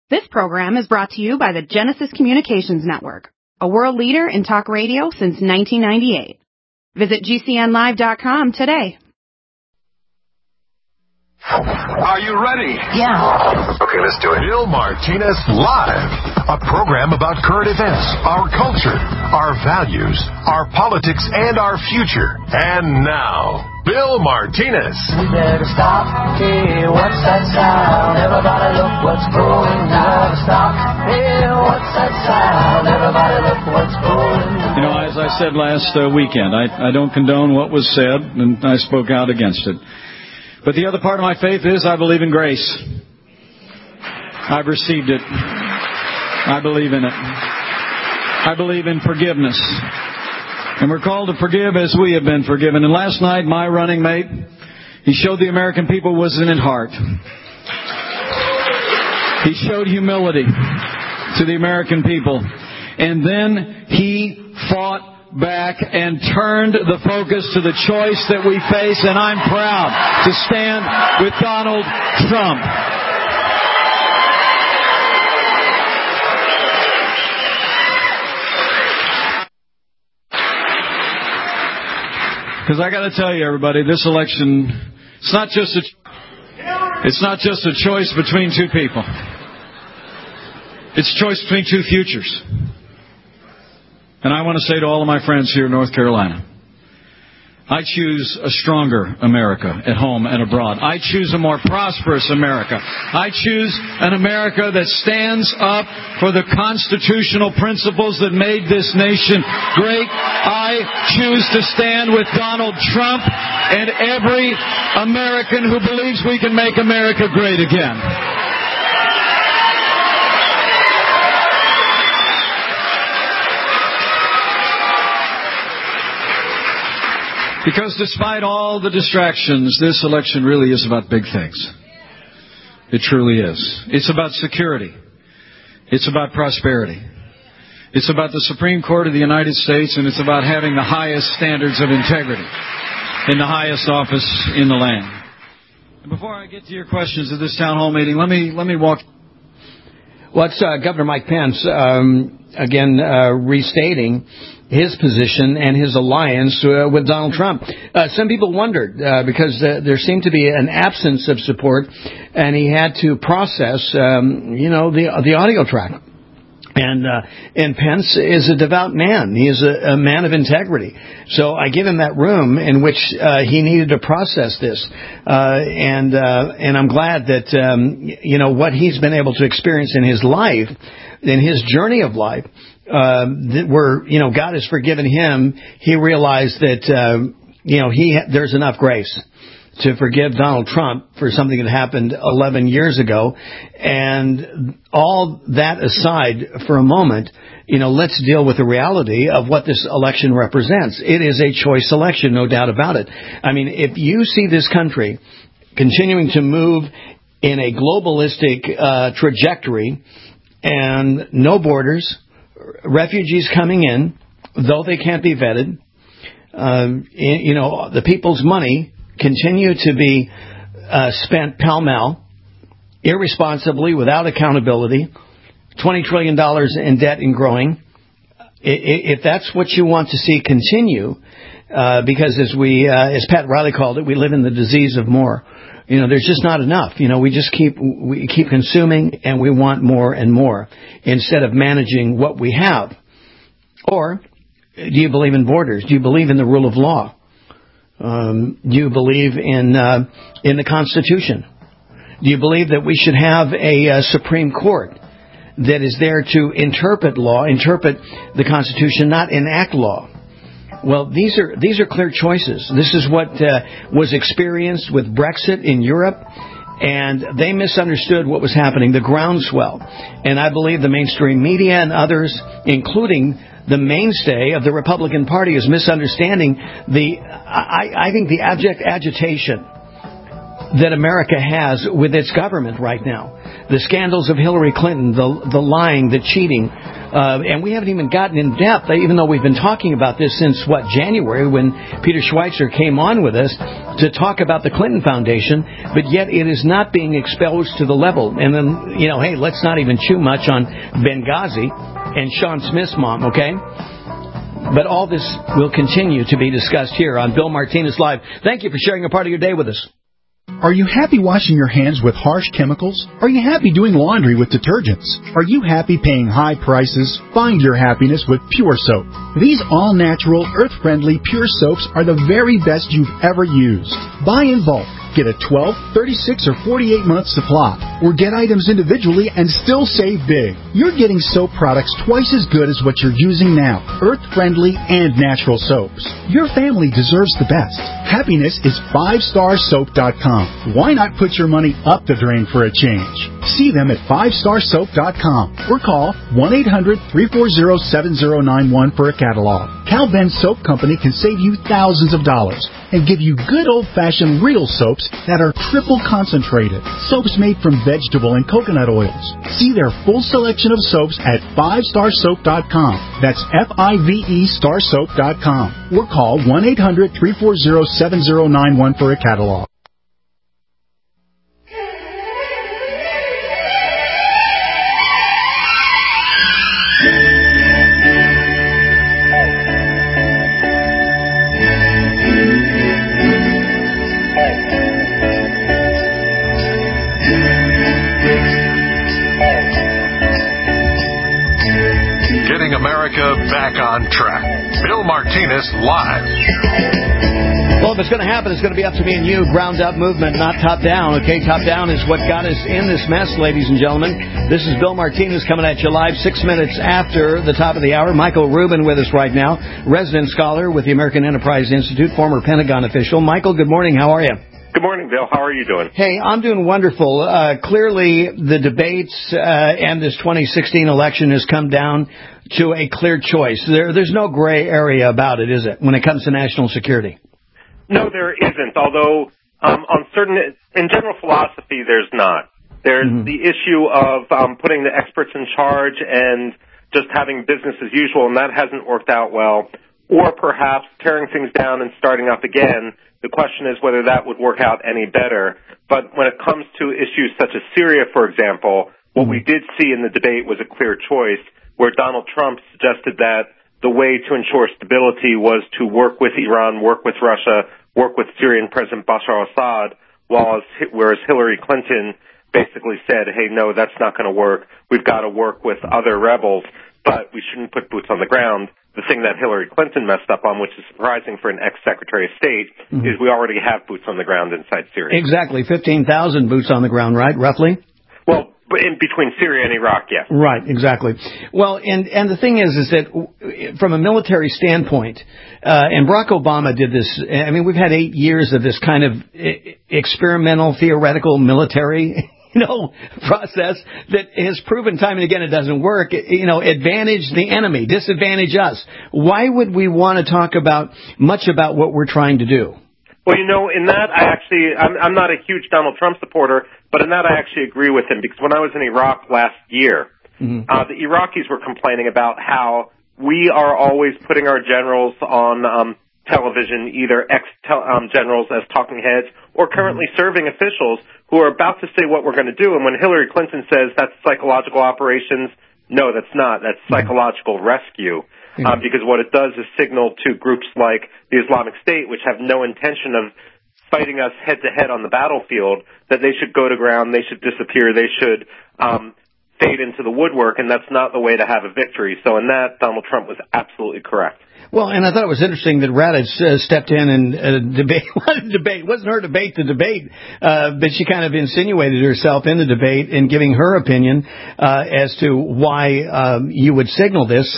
This program is brought to you by the Genesis Communications Network, a world leader in talk radio since 1998. Visit GCNlive.com today. Are you ready? Yeah. Okay, let's do it. Bill Martinez Live, a program about current events, our culture, our values, our politics, and our future. And now, Bill Martinez. We better stop. Hey, what's that sound? Everybody look what's going down. Stop. Hey, what's that sound? Everybody look what's going down. You know, as I said last weekend, I don't condone what was said, and I spoke out against it. But the other part of my faith is I believe in grace. I've received it. I believe in it. I believe in forgiveness. And we're called to forgive as we have been forgiven. And last night, my running mate, he showed the American people was in his heart. He showed humility to the American people. And then he fought back and turned the focus to the choice that we face, and I'm proud to stand with Donald Trump. Because I got to tell you, everybody, this election, it's not just a choice between two people. It's a choice between two futures. And I want to say to all of my friends here in North Carolina, I choose a stronger America at home and abroad. I choose a more prosperous America. I choose an America that stands up for the constitutional principles that made this nation great. I choose to stand with Donald Trump and every American who believes we can make America great again. Because despite all the distractions, this election really is about big things. It truly is. It's about security. It's about prosperity. It's about the Supreme Court of the United States, and it's about having the highest standards of integrity in the highest office in the land. And before I get to your questions at this town hall meeting, let me walk. Well, it's Governor Mike Pence, restating his position and his alliance with Donald Trump. Some people wondered because there seemed to be an absence of support, and he had to process, the audio track. And Pence is a devout man. He is a man of integrity. So I give him that room in which he needed to process this. And I'm glad that, what he's been able to experience in his life, in his journey of life, God has forgiven him. He realized that, there's enough grace to forgive Donald Trump for something that happened 11 years ago. And all that aside for a moment, let's deal with the reality of what this election represents. It is a choice election, no doubt about it. I mean, if you see this country continuing to move in a globalistic trajectory and no borders, refugees coming in, though they can't be vetted, the people's money continue to be spent pell-mell, irresponsibly, without accountability, $20 trillion in debt and growing. If that's what you want to see continue, because as Pat Riley called it, we live in the disease of more. There's just not enough. We keep consuming, and we want more and more instead of managing what we have. Or do you believe in borders? Do you believe in the rule of law? Do you believe in the Constitution? Do you believe that we should have a Supreme Court that is there to interpret the Constitution, not enact law? Well, these are clear choices. This is what was experienced with Brexit in Europe, and they misunderstood what was happening, the groundswell. And I believe the mainstream media and others, including the mainstay of the Republican Party, is misunderstanding I think the abject agitation that America has with its government right now. the scandals of Hillary Clinton, the lying, the cheating. And we haven't even gotten in depth, even though we've been talking about this since, January, when Peter Schweitzer came on with us to talk about the Clinton Foundation, but yet it is not being exposed to the level. And then, hey, let's not even chew much on Benghazi and Sean Smith's mom, okay? But all this will continue to be discussed here on Bill Martinez Live. Thank you for sharing a part of your day with us. Are you happy washing your hands with harsh chemicals? Are you happy doing laundry with detergents? Are you happy paying high prices? Find your happiness with Pure Soap. These all-natural, earth-friendly Pure Soaps are the very best you've ever used. Buy in bulk. Get a 12, 36, or 48-month supply. Or get items individually and still save big. You're getting soap products twice as good as what you're using now. Earth-friendly and natural soaps. Your family deserves the best. Happiness is 5starsoap.com. Why not put your money up the drain for a change? See them at 5starsoap.com or call 1-800-340-7091 for a catalog. Cal Ben Soap Company can save you thousands of dollars and give you good old-fashioned real soaps that are triple concentrated. Soaps made from vegetable and coconut oils. See their full selection of soaps at 5starsoap.com. That's F-I-V-E starsoap.com. Or call 1-800-340-7091 for a catalog. Back on track. Bill Martinez Live. Well, if it's going to happen, it's going to be up to me and you. Ground up movement, not top down. Okay, top down is what got us in this mess, ladies and gentlemen. This is Bill Martinez coming at you live 6 minutes after the top of the hour. Michael Rubin with us right now, resident scholar with the American Enterprise Institute, former Pentagon official. Michael, good morning. How are you? Good morning, Bill. How are you doing? Hey, I'm doing wonderful. Clearly, the debates and this 2016 election has come down to a clear choice. There's no gray area about it, is it, when it comes to national security? No, there isn't, although in general philosophy, there's not. There's the issue of putting the experts in charge and just having business as usual, and that hasn't worked out well, or perhaps tearing things down and starting up again. The question is whether that would work out any better. But when it comes to issues such as Syria, for example, what we did see in the debate was a clear choice where Donald Trump suggested that the way to ensure stability was to work with Iran, work with Russia, work with Syrian President Bashar al-Assad, whereas Hillary Clinton basically said, hey, no, that's not going to work. We've got to work with other rebels, but we shouldn't put boots on the ground. The thing that Hillary Clinton messed up on, which is surprising for an ex-Secretary of State, is we already have boots on the ground inside Syria. Exactly. 15,000 boots on the ground, right, roughly? Well, in between Syria and Iraq, yes. Right, exactly. Well, and the thing is that from a military standpoint, and Barack Obama did this, I mean, we've had 8 years of this kind of experimental, theoretical military process that has proven time and again it doesn't work. Advantage the enemy, disadvantage us. Why would we want to talk much about what we're trying to do? Well, in that I'm not a huge Donald Trump supporter, but in that I actually agree with him, because when I was in Iraq last year, the Iraqis were complaining about how we are always putting our generals on television, either ex-generals as talking heads or currently serving officials who are about to say what we're going to do. And when Hillary Clinton says that's psychological operations, no, that's not. That's psychological rescue. Because what it does is signal to groups like the Islamic State, which have no intention of fighting us head-to-head on the battlefield, that they should go to ground, they should disappear, they should fade into the woodwork, and that's not the way to have a victory. So in that, Donald Trump was absolutely correct. Well, and I thought it was interesting that Raddatz stepped in and debate. It wasn't her debate, the debate, but she kind of insinuated herself in the debate in giving her opinion as to why you would signal this.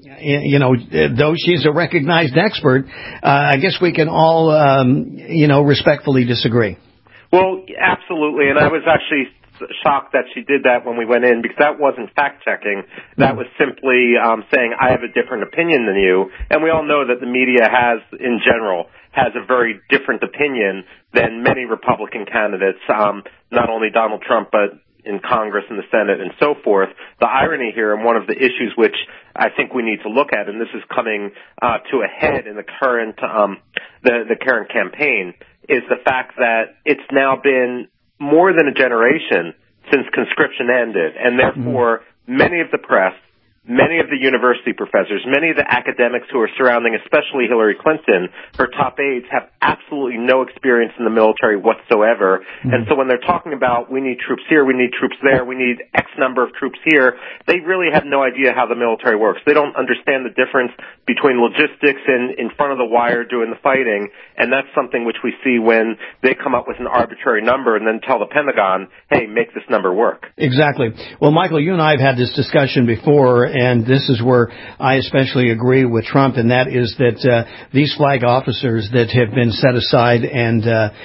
Though she's a recognized expert, I guess we can all, respectfully disagree. Well, absolutely, and I was actually shocked that she did that when we went in, because that wasn't fact-checking. That was simply saying, I have a different opinion than you. And we all know that the media in general, has a very different opinion than many Republican candidates, not only Donald Trump, but in Congress and the Senate and so forth. The irony here, and one of the issues which I think we need to look at, and this is coming to a head in the current the current campaign, is the fact that it's now been more than a generation since conscription ended, and therefore many of the press, many of the university professors, many of the academics who are surrounding especially Hillary Clinton, her top aides, have absolutely no experience in the military whatsoever. And so when they're talking about we need troops here, we need troops there, we need X number of troops here, they really have no idea how the military works. They don't understand the difference between logistics and in front of the wire doing the fighting, and that's something which we see when they come up with an arbitrary number and then tell the Pentagon, hey, make this number work. Exactly. Well, Michael, you and I have had this discussion before, and this is where I especially agree with Trump, and that is that these flag officers that have been set aside and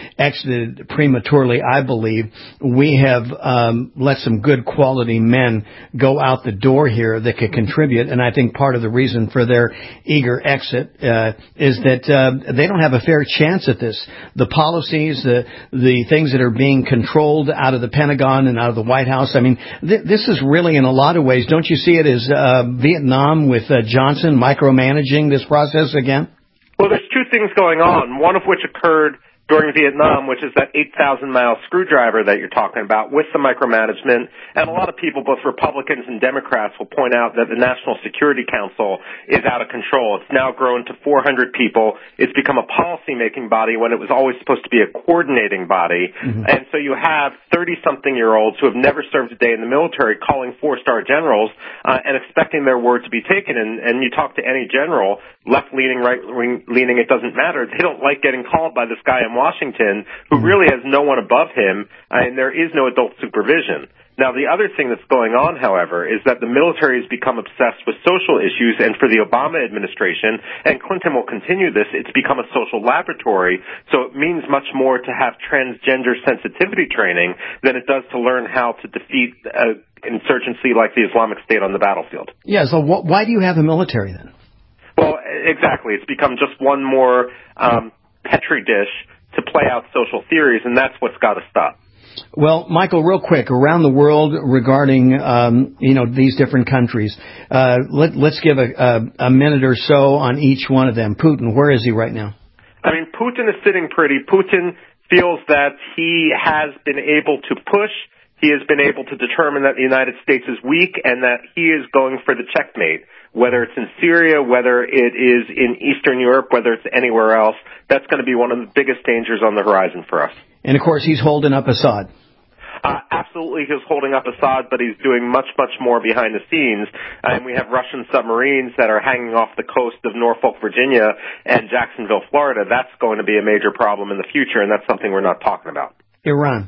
exited prematurely, I believe, we have let some good quality men go out the door here that could contribute, and I think part of the reason for their eager exit is that they don't have a fair chance at this. The policies, the things that are being controlled out of the Pentagon and out of the White House, I mean, this is really in a lot of ways, don't you see it as Vietnam with Johnson micromanaging this process again? Well, there's two things going on, one of which occurred during Vietnam, which is that 8,000-mile screwdriver that you're talking about with the micromanagement. And a lot of people, both Republicans and Democrats, will point out that the National Security Council is out of control. It's now grown to 400 people. It's become a policy-making body when it was always supposed to be a coordinating body. And so you have 30-something-year-olds who have never served a day in the military calling four-star generals and expecting their word to be taken. And you talk to any general, left-leaning, right-leaning, it doesn't matter. They don't like getting called by this guy in Washington who really has no one above him, and there is no adult supervision. Now, the other thing that's going on, however, is that the military has become obsessed with social issues, and for the Obama administration, and Clinton will continue this, it's become a social laboratory, so it means much more to have transgender sensitivity training than it does to learn how to defeat insurgency like the Islamic State on the battlefield. Yeah, so why do you have a military then? Well, exactly. It's become just one more petri dish to play out social theories, and that's what's got to stop. Well, Michael, real quick, around the world regarding, these different countries, let's give a minute or so on each one of them. Putin, where is he right now? I mean, Putin is sitting pretty. Putin feels that he has been able to push. He has been able to determine that the United States is weak and that he is going for the checkmate. Whether it's in Syria, whether it is in Eastern Europe, whether it's anywhere else, that's going to be one of the biggest dangers on the horizon for us. And, of course, he's holding up Assad. Absolutely, he's holding up Assad, but he's doing much, much more behind the scenes. And we have Russian submarines that are hanging off the coast of Norfolk, Virginia, and Jacksonville, Florida. That's going to be a major problem in the future, and that's something we're not talking about. Iran.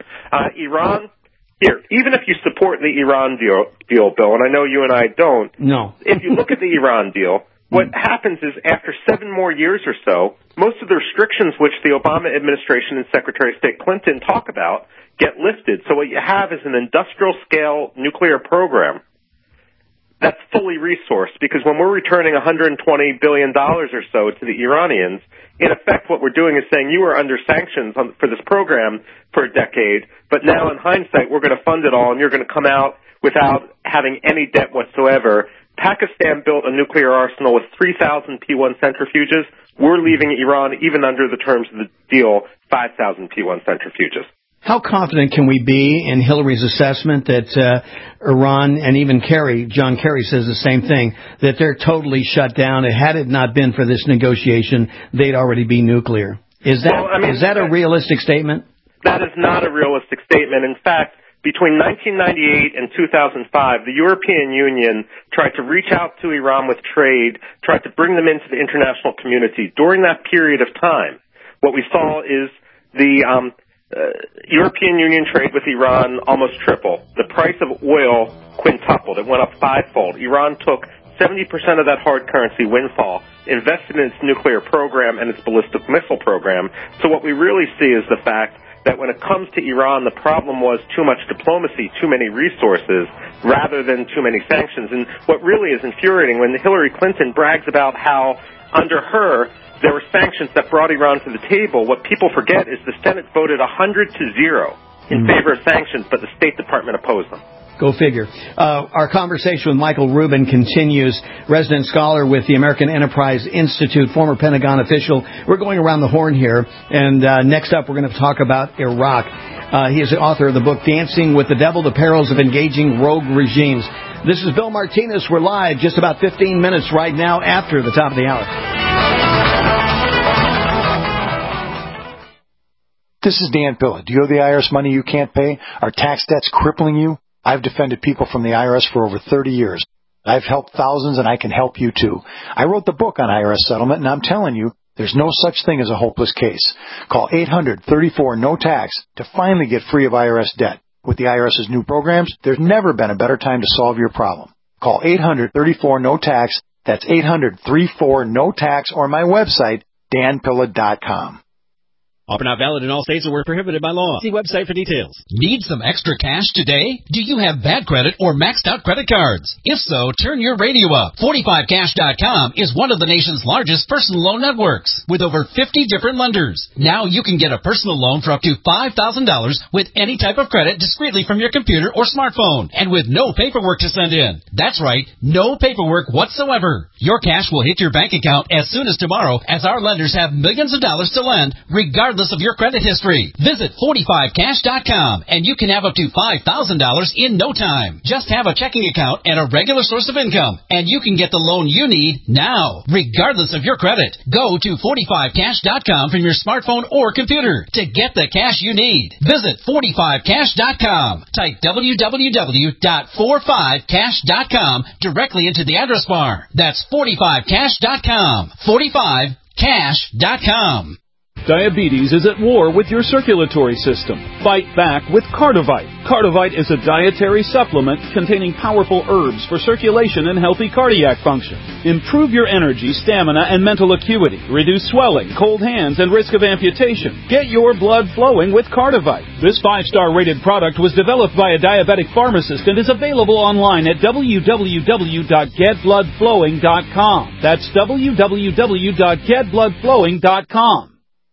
Iran. Here, even if you support the Iran deal, Bill, and I know you and I don't, no. If you look at the Iran deal, what happens is after 7 more years or so, most of the restrictions which the Obama administration and Secretary of State Clinton talk about get lifted. So what you have is an industrial-scale nuclear program that's fully resourced, because when we're returning $120 billion or so to the Iranians, in effect what we're doing is saying you are under sanctions for this program for a decade, but now in hindsight we're going to fund it all and you're going to come out without having any debt whatsoever. Pakistan built a nuclear arsenal with 3,000 P-1 centrifuges. We're leaving Iran, even under the terms of the deal, 5,000 P-1 centrifuges. How confident can we be in Hillary's assessment that Iran, and even John Kerry says the same thing, that they're totally shut down, and had it not been for this negotiation, they'd already be nuclear? Is that a realistic statement? That is not a realistic statement. In fact, between 1998 and 2005, the European Union tried to reach out to Iran with trade, tried to bring them into the international community. During that period of time, what we saw is the European Union trade with Iran almost tripled. The price of oil quintupled. It went up 5-fold. Iran took 70% of that hard currency windfall, invested in its nuclear program and its ballistic missile program. So what we really see is the fact that when it comes to Iran, the problem was too much diplomacy, too many resources, rather than too many sanctions. And what really is infuriating, when Hillary Clinton brags about how under her there were sanctions that brought Iran to the table, what people forget is the Senate voted 100-0 in favor of sanctions, but the State Department opposed them. Go figure. Our conversation with Michael Rubin continues, resident scholar with the American Enterprise Institute, former Pentagon official. We're going around the horn here, and next up we're going to talk about Iraq. He is the author of the book Dancing with the Devil, The Perils of Engaging Rogue Regimes. This is Bill Martinez. We're live just about 15 minutes right now after the top of the hour. This is Dan Pilla. Do you owe the IRS money you can't pay? Are tax debts crippling you? I've defended people from the IRS for over 30 years. I've helped thousands, and I can help you too. I wrote the book on IRS settlement, and I'm telling you, there's no such thing as a hopeless case. Call 800-34-NO-TAX to finally get free of IRS debt. With the IRS's new programs, there's never been a better time to solve your problem. Call 800-34-NO-TAX. That's 800-34-NO-TAX, or my website, danpilla.com. Offer not valid in all states or were prohibited by law. See website for details. Need some extra cash today? Do you have bad credit or maxed out credit cards? If so, turn your radio up. 45cash.com is one of the nation's largest personal loan networks with over 50 different lenders. Now you can get a personal loan for up to $5,000 with any type of credit discreetly from your computer or smartphone and with no paperwork to send in. That's right, no paperwork whatsoever. Your cash will hit your bank account as soon as tomorrow, as our lenders have millions of dollars to lend regardless of your credit history. Visit 45cash.com and you can have up to $5,000 in no time. Just have a checking account and a regular source of income, and you can get the loan you need now, regardless of your credit. Go to 45cash.com from your smartphone or computer to get the cash you need. Visit 45cash.com. Type www.45cash.com directly into the address bar. That's 45cash.com. 45cash.com. Diabetes is at war with your circulatory system. Fight back with Cardivite. Cardivite is a dietary supplement containing powerful herbs for circulation and healthy cardiac function. Improve your energy, stamina, and mental acuity. Reduce swelling, cold hands, and risk of amputation. Get your blood flowing with Cardivite. This 5-star rated product was developed by a diabetic pharmacist and is available online at www.getbloodflowing.com. That's www.getbloodflowing.com.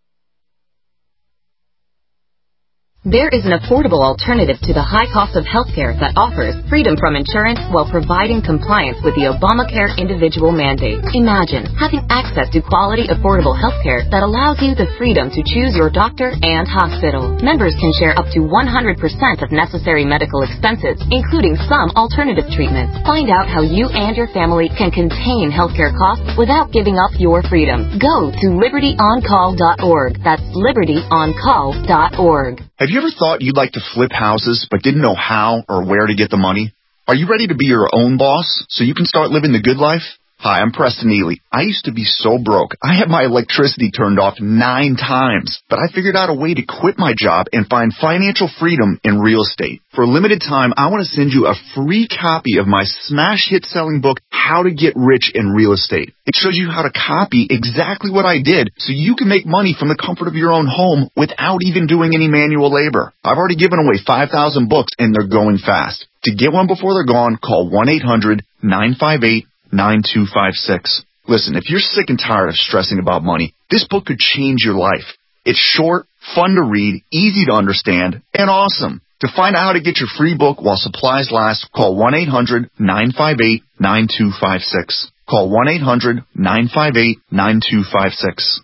There is an affordable alternative to the high cost of healthcare that offers freedom from insurance while providing compliance with the Obamacare individual mandate. Imagine having access to quality, affordable healthcare that allows you the freedom to choose your doctor and hospital. Members can share up to 100% of necessary medical expenses, including some alternative treatments. Find out how you and your family can contain healthcare costs without giving up your freedom. Go to libertyoncall.org. That's libertyoncall.org. Have you ever thought you'd like to flip houses but didn't know how or where to get the money? Are you ready to be your own boss so you can start living the good life? Hi, I'm Preston Ely. I used to be so broke. I had my electricity turned off 9 times, but I figured out a way to quit my job and find financial freedom in real estate. For a limited time, I want to send you a free copy of my smash hit selling book, How to Get Rich in Real Estate. It shows you how to copy exactly what I did so you can make money from the comfort of your own home without even doing any manual labor. I've already given away 5,000 books and they're going fast. To get one before they're gone, call 1-800-958-9256. Listen, if you're sick and tired of stressing about money, this book could change your life. It's short, fun to read, easy to understand, and awesome. To find out how to get your free book while supplies last, call 1-800-958-9256. Call 1-800-958-9256.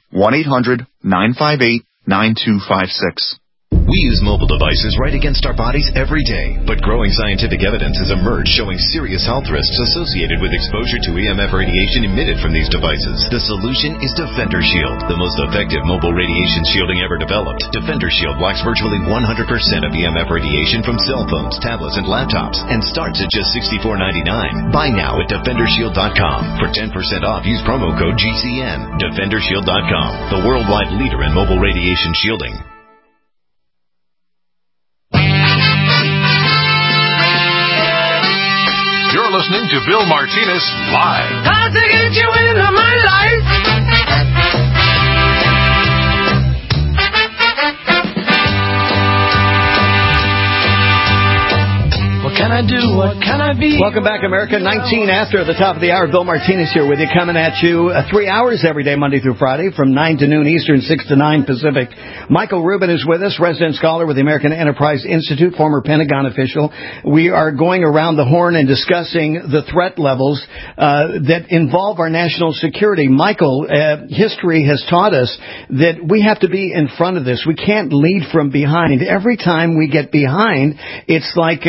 1-800-958-9256. We use mobile devices right against our bodies every day, but growing scientific evidence has emerged showing serious health risks associated with exposure to EMF radiation emitted from these devices. The solution is Defender Shield, the most effective mobile radiation shielding ever developed. Defender Shield blocks virtually 100% of EMF radiation from cell phones, tablets, and laptops, and starts at just $64.99. Buy now at DefenderShield.com. For 10% off, use promo code GCN. DefenderShield.com, the worldwide leader in mobile radiation shielding. You're listening to Bill Martinez Live. How to get you into my life. can I do? What can I be? Welcome back, America. 19 after the top of the hour. Bill Martinez here with you, coming at you 3 hours every day, Monday through Friday, from 9 to noon Eastern, 6 to 9 Pacific. Michael Rubin is with us, resident scholar with the American Enterprise Institute, former Pentagon official. We are going around the horn and discussing the threat levels that involve our national security. Michael, history has taught us that we have to be in front of this. We can't lead from behind. Every time we get behind, it's like,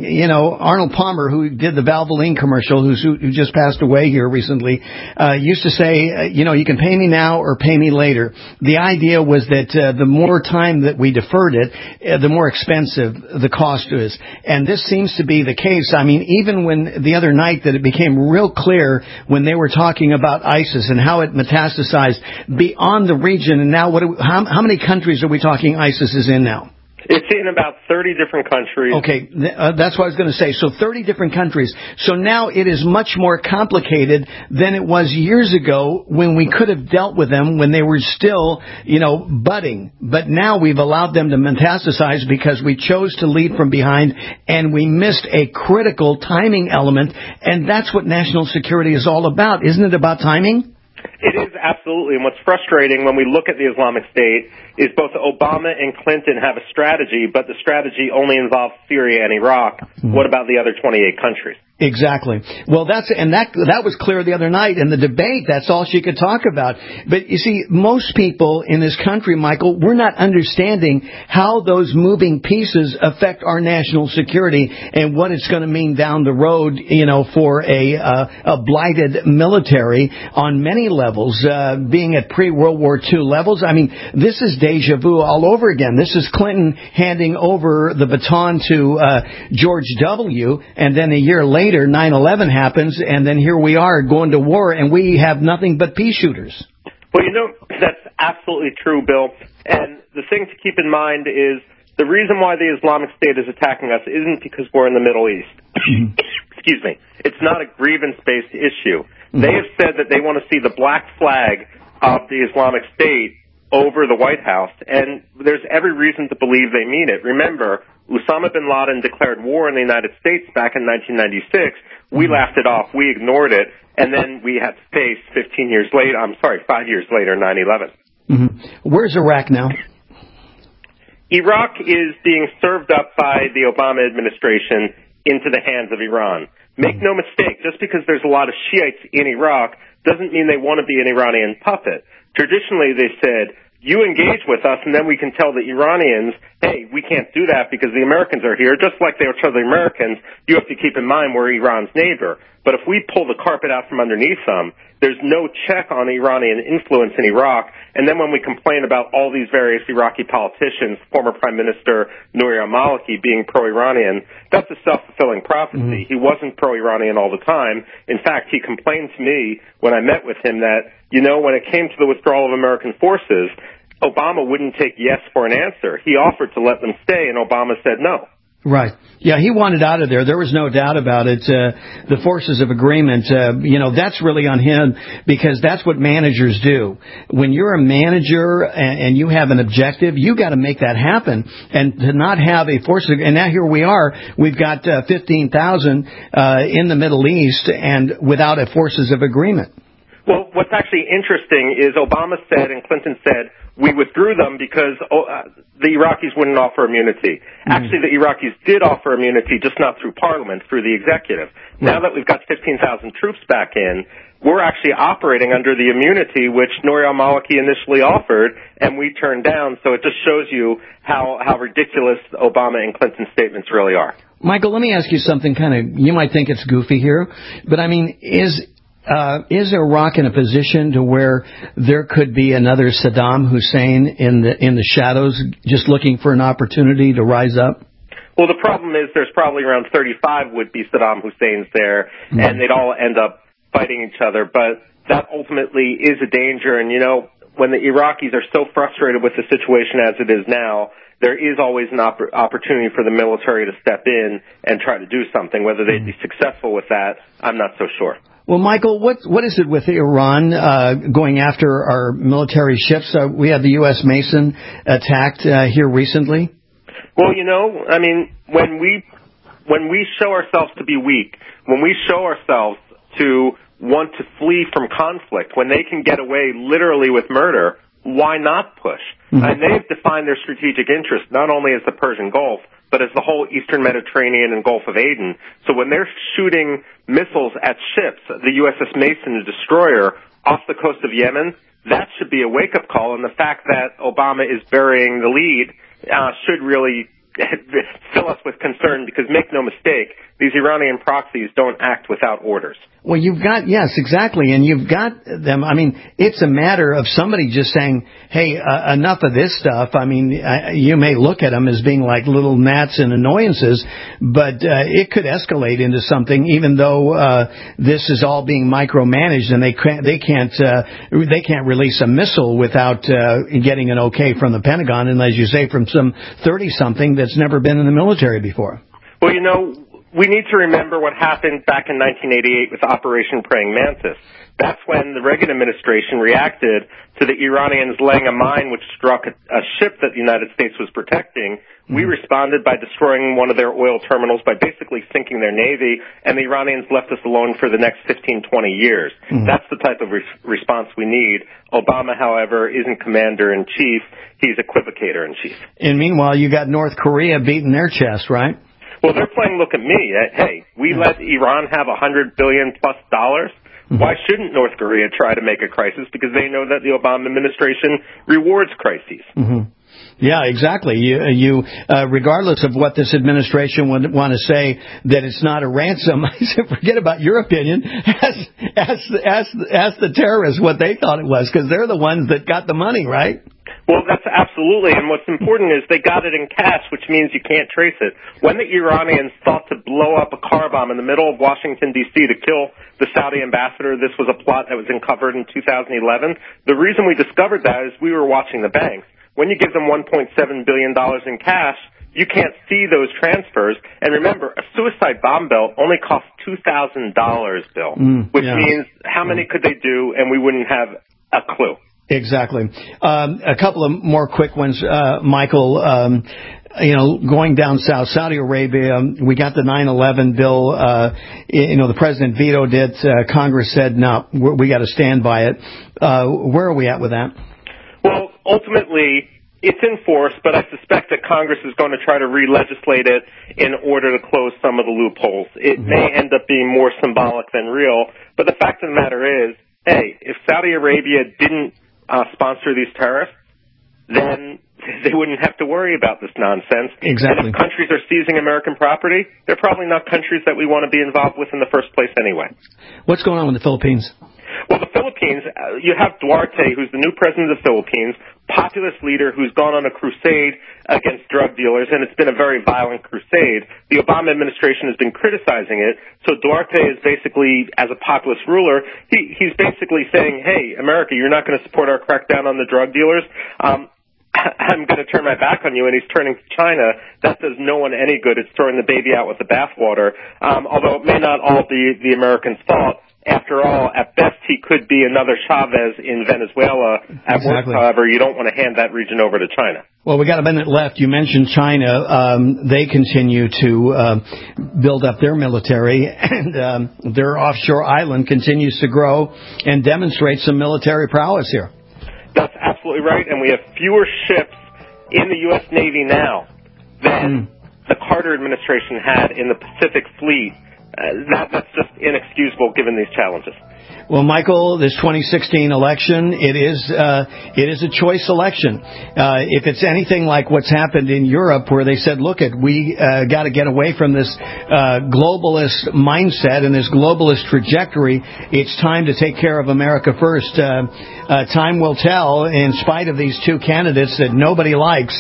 Arnold Palmer, who did the Valvoline commercial, who just passed away here recently, used to say, you can pay me now or pay me later. The idea was that the more time that we deferred it, the more expensive the cost is. And this seems to be the case. I mean, even when the other night that it became real clear when they were talking about ISIS and how it metastasized beyond the region, and now how many countries are we talking ISIS is in now? It's in about 30 different countries. Okay, that's what I was going to say. So 30 different countries. So now it is much more complicated than it was years ago when we could have dealt with them when they were still, budding. But now we've allowed them to metastasize because we chose to lead from behind and we missed a critical timing element. And that's what national security is all about. Isn't it about timing? It is, absolutely. And what's frustrating when we look at the Islamic State is both Obama and Clinton have a strategy, but the strategy only involves Syria and Iraq. What about the other 28 countries? Exactly. Well, that was clear the other night in the debate. That's all she could talk about. But you see, most people in this country, Michael, we're not understanding how those moving pieces affect our national security and what it's going to mean down the road, for a blighted military on many levels, being at pre-World War II levels. I mean, this is deja vu all over again. This is Clinton handing over the baton to George W., and then a year later, 9/11 happens, and then here we are going to war, and we have nothing but pea shooters. Well, that's absolutely true, Bill. And the thing to keep in mind is the reason why the Islamic State is attacking us isn't because we're in the Middle East. Excuse me. It's not a grievance-based issue. They have said that they want to see the black flag of the Islamic State over the White House, and there's every reason to believe they mean it. Remember, Osama bin Laden declared war in the United States back in 1996. We laughed it off. We ignored it. And then we had to face 5 years later, 9/11. Where's Iraq now? Iraq is being served up by the Obama administration into the hands of Iran. Make no mistake, just because there's a lot of Shiites in Iraq doesn't mean they want to be an Iranian puppet. Traditionally, they said, you engage with us, and then we can tell the Iranians, hey, we can't do that because the Americans are here. Just like they would tell the Americans, you have to keep in mind we're Iran's neighbor. But if we pull the carpet out from underneath them, there's no check on Iranian influence in Iraq. And then when we complain about all these various Iraqi politicians, former Prime Minister Nouri al-Maliki being pro-Iranian, that's a self-fulfilling prophecy. He wasn't pro-Iranian all the time. In fact, he complained to me when I met with him that, when it came to the withdrawal of American forces, Obama wouldn't take yes for an answer. He offered to let them stay, and Obama said no. Right. Yeah, he wanted out of there. There was no doubt about it. The forces of agreement, that's really on him because that's what managers do. When you're a manager and you have an objective, you got to make that happen. And to not have a force, and now here we are, we've got 15,000 in the Middle East and without a forces of agreement. Well, what's actually interesting is Obama said and Clinton said, we withdrew them because the Iraqis wouldn't offer immunity. Actually, the Iraqis did offer immunity, just not through Parliament, through the executive. Now that we've got 15,000 troops back in, we're actually operating under the immunity which Nouri al-Maliki initially offered, and we turned down. So it just shows you how ridiculous Obama and Clinton's statements really are. Michael, let me ask you something you might think it's goofy here, but I mean, is Iraq in a position to where there could be another Saddam Hussein in the shadows, just looking for an opportunity to rise up? Well, the problem is there's probably around 35 would-be Saddam Husseins there, and they'd all end up fighting each other. But that ultimately is a danger. And, when the Iraqis are so frustrated with the situation as it is now, there is always an opportunity for the military to step in and try to do something. Whether they'd be successful with that, I'm not so sure. Well, Michael, what is it with Iran going after our military ships? We had the U.S. Mason attacked here recently. Well, when we when we show ourselves to be weak, when we show ourselves to want to flee from conflict, when they can get away literally with murder, why not push? And they've defined their strategic interest not only as the Persian Gulf, but as the whole Eastern Mediterranean and Gulf of Aden. So when they're shooting missiles at ships, the USS Mason, a destroyer, off the coast of Yemen, that should be a wake-up call. And the fact that Obama is burying the lead should really fill us with concern, because make no mistake, these Iranian proxies don't act without orders. Well, yes, exactly. And you've got them. I mean, it's a matter of somebody just saying, hey, enough of this stuff. I mean, you may look at them as being like little gnats and annoyances, but it could escalate into something, even though this is all being micromanaged, and they can't release a missile without getting an okay from the Pentagon, and as you say, from some 30-something that's never been in the military before. Well, we need to remember what happened back in 1988 with Operation Praying Mantis. That's when the Reagan administration reacted to the Iranians laying a mine which struck a ship that the United States was protecting. We responded by destroying one of their oil terminals, by basically sinking their navy, and the Iranians left us alone for the next 15, 20 years. That's the type of response we need. Obama, however, isn't commander-in-chief. He's equivocator-in-chief. And meanwhile, you got North Korea beating their chest, right? Well, they're playing look at me. Hey, we let Iran have $100 billion plus. Why shouldn't North Korea try to make a crisis? Because they know that the Obama administration rewards crises. Yeah, exactly. You regardless of what this administration would want to say, that it's not a ransom. I said, forget about your opinion. Ask the terrorists what they thought it was, because they're the ones that got the money, right? Well, that's absolutely, and what's important is they got it in cash, which means you can't trace it. When the Iranians thought to blow up a car bomb in the middle of Washington, D.C. to kill the Saudi ambassador, this was a plot that was uncovered in 2011. The reason we discovered that is we were watching the banks. When you give them $1.7 billion in cash, you can't see those transfers. And remember, a suicide bomb belt only costs $2,000, Bill, which means how many could they do, and we wouldn't have a clue. Exactly. A couple of more quick ones, Michael. Going down south, Saudi Arabia, we got the 9/11 bill. The president vetoed it. Congress said, no, we got to stand by it. Where are we at with that? Well, ultimately, it's in force, but I suspect that Congress is going to try to re-legislate it in order to close some of the loopholes. It may end up being more symbolic than real, but the fact of the matter is, hey, if Saudi Arabia didn't sponsor these terrorists, then they wouldn't have to worry about this nonsense. Exactly. And if countries are seizing American property, they're probably not countries that we want to be involved with in the first place anyway. What's going on with the Philippines? Well, the Philippines, you have Duarte, who's the new president of the Philippines, populist leader who's gone on a crusade against drug dealers, and it's been a very violent crusade. The Obama administration has been criticizing it, so Duarte is basically, as a populist ruler, he's basically saying, hey, America, you're not going to support our crackdown on the drug dealers? I'm going to turn my back on you, and he's turning to China. That does no one any good. It's throwing the baby out with the bathwater, although it may not all be the Americans' fault. After all, at best, he could be another Chavez in Venezuela. At worst, however, you don't want to hand that region over to China. Well, we got a minute left. You mentioned China. They continue to build up their military, and their offshore island continues to grow and demonstrate some military prowess here. That's absolutely right, and we have fewer ships in the U.S. Navy now than the Carter administration had in the Pacific Fleet. That's just inexcusable given these challenges. Well, Michael, this 2016 election, it is a choice election. If it's anything like what's happened in Europe, where they said, look, we got to get away from this globalist mindset and this globalist trajectory. It's time to take care of America first. Time will tell. In spite of these two candidates that nobody likes,